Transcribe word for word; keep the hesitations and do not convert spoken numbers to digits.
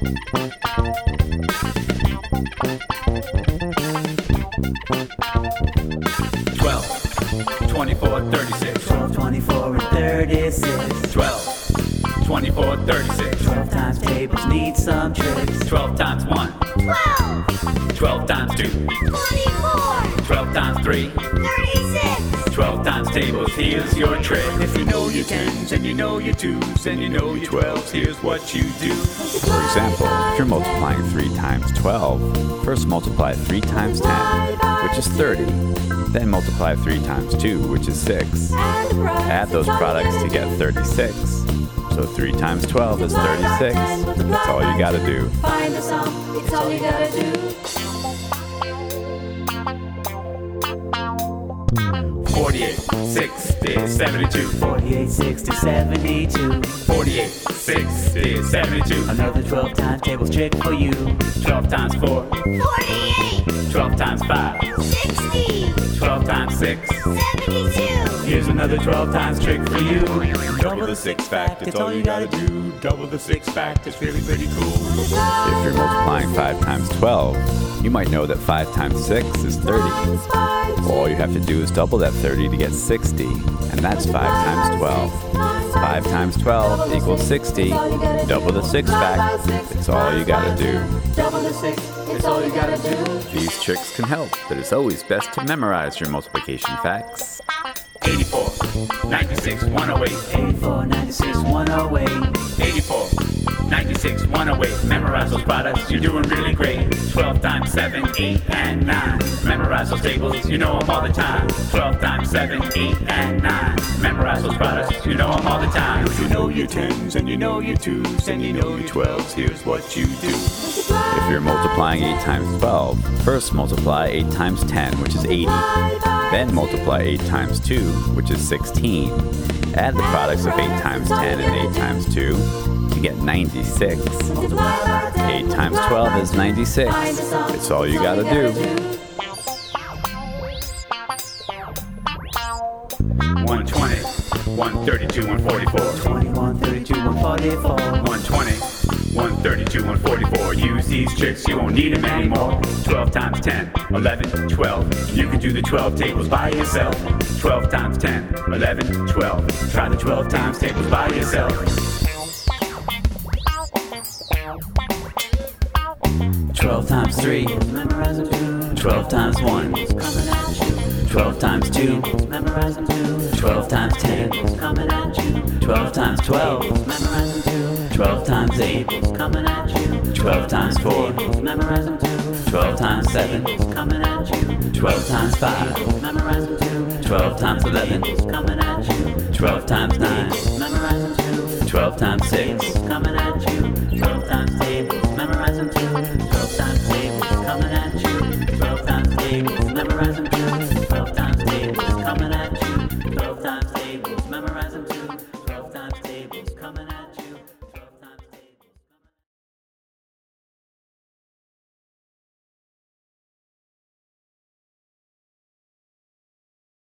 twelve, twenty-four, thirty-six. twelve, twenty-four, and thirty-six. twelve, twenty-four, thirty-six. twelve times tables need some tricks. twelve times one. twelve, twelve times two. twenty-four, twelve times three. thirty-six. twelve times tables, here's your trick. If you know your tens and you know your twos and you know your twelves, here's what you do. For example, if you're multiplying three times twelve, first multiply three times ten, which is thirty. Then multiply three times two, which is six. Add those products to get thirty-six. So three times twelve is thirty-six. That's all you gotta do. Find the sum, it's all you gotta do. forty-eight, sixty, seventy-two. forty-eight, sixty, seventy-two. forty-eight, sixty, seventy-two. Another twelve times tables trick for you. twelve times four. forty-eight, twelve times five. sixty, twelve times six. seventy-two. Here's another twelve times trick for you. Double the six fact, it's all you gotta do. Double the six fact, it's really pretty cool. If you're multiplying five times twelve, you might know that five times six is thirty. All you have to do is double that thirty to get sixty, and that's five times twelve. five times twelve equals sixty. Double the six fact, it's all you gotta do. Double the six, it's all you gotta do. These tricks can help, but it's always best to memorize your multiplication facts. eighty-four, ninety-six, one oh eight. eighty-four, ninety-six, one oh eight. eighty-four, ninety-six, one oh eight. Memorize those products, you're doing really great. twelve times seven, eight, and nine. Memorize those tables, you know them all the time. twelve times seven, eight, and nine. Memorize those products, you know them all the time. If you know your tens and you know your twos and you know your twelves, here's what you do. If you're multiplying eight times twelve, first multiply eight times ten, which is eighty. Then multiply eight times two, which is sixteen. Add the products of eight times ten and eight times two to get ninety-six. eight times twelve is ninety-six. It's all you gotta do. one twenty, one thirty-two, one forty-four. twenty-one, thirty-two, one forty-four. one twenty, one thirty-two, one forty-four. Use these tricks, you won't need them anymore. twelve times ten, eleven, twelve. You can do the twelve tables by yourself. twelve times ten, eleven, twelve. Try the twelve times tables by yourself. twelve times three. Memorize them too. twelve times one. Coming at you. twelve times two. Memorize them too. twelve times ten. Coming at you. twelve times twelve. Memorize them too. twelve times eight. Coming at you. twelve times four. Memorize them too. twelve times seven. Coming at you. twelve times five. Memorize them too. twelve times eleven. Coming at you. twelve times nine. Memorize them too. twelve times six. Coming at you. twelve times tables. Memorize them too. twelve times eight.